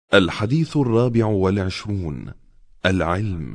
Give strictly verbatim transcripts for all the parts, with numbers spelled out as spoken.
الحديث الرابع والعشرون: العلم.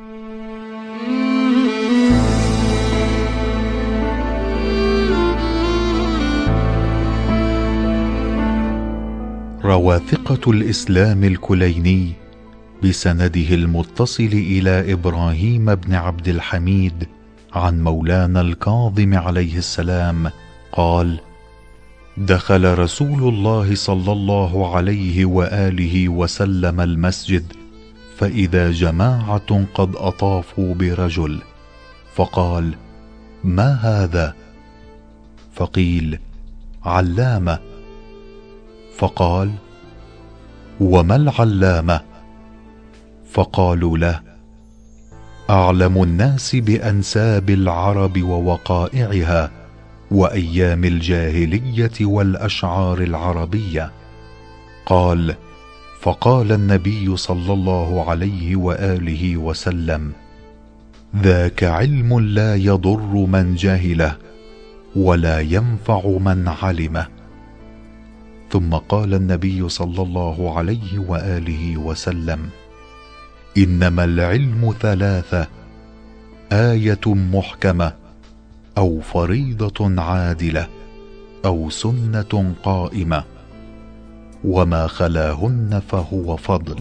روى ثقة الإسلام الكليني بسنده المتصل إلى إبراهيم بن عبد الحميد عن مولانا الكاظم عليه السلام قال: دخل رسول الله صلى الله عليه وآله وسلم المسجد، فإذا جماعة قد أطافوا برجل، فقال: ما هذا؟ فقيل: علامة. فقال: وما العلامة؟ فقالوا له: أعلم الناس بأنساب العرب ووقائعها وأيام الجاهلية والأشعار العربية. قال: فقال النبي صلى الله عليه وآله وسلم: ذاك علم لا يضر من جهله ولا ينفع من علمه. ثم قال النبي صلى الله عليه وآله وسلم: إنما العلم ثلاثة: آية محكمة، أو فريضة عادلة، أو سنة قائمة، وما خلاهن فهو فضل.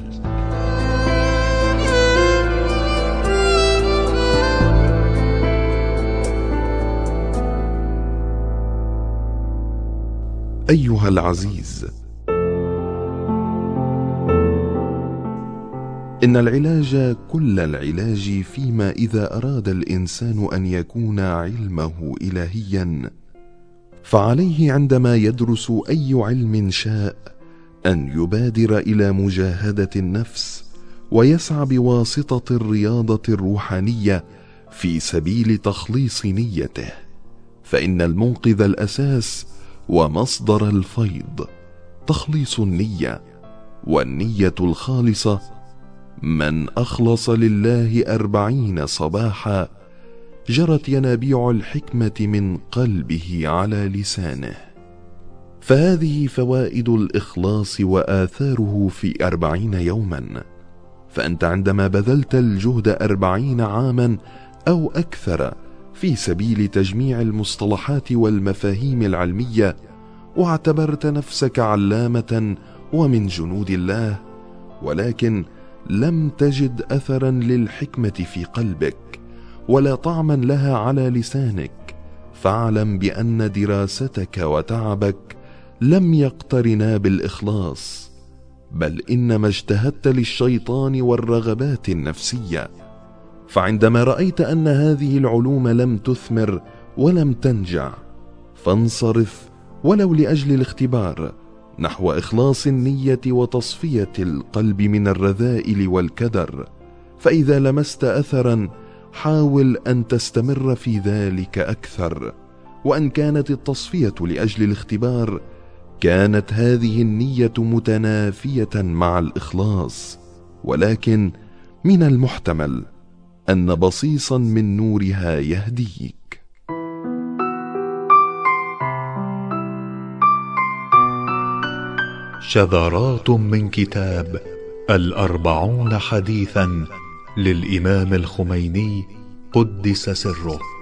أيها العزيز، إن العلاج كل العلاج فيما إذا أراد الإنسان أن يكون علمه إلهيا، فعليه عندما يدرس أي علم شاء أن يبادر إلى مجاهدة النفس ويسعى بواسطة الرياضة الروحانية في سبيل تخليص نيته، فإن المنقذ الأساس ومصدر الفيض تخليص النية، والنية الخالصة من أخلص لله أربعين صباحا جرت ينابيع الحكمة من قلبه على لسانه. فهذه فوائد الإخلاص وآثاره في أربعين يوما. فأنت عندما بذلت الجهد أربعين عاما أو أكثر في سبيل تجميع المصطلحات والمفاهيم العلمية، واعتبرت نفسك علامة ومن جنود الله، ولكن لم تجد أثرا للحكمة في قلبك ولا طعما لها على لسانك، فاعلم بأن دراستك وتعبك لم يقترنا بالإخلاص، بل إنما اجتهدت للشيطان والرغبات النفسية. فعندما رأيت أن هذه العلوم لم تثمر ولم تنجع، فانصرف ولو لأجل الاختبار نحو إخلاص النية وتصفية القلب من الرذائل والكدر. فإذا لمست أثرا حاول أن تستمر في ذلك أكثر، وأن كانت التصفية لأجل الاختبار كانت هذه النية متنافية مع الإخلاص، ولكن من المحتمل أن بصيصا من نورها يهديك. شذرات من كتاب الأربعون حديثا للإمام الخميني قدس سره.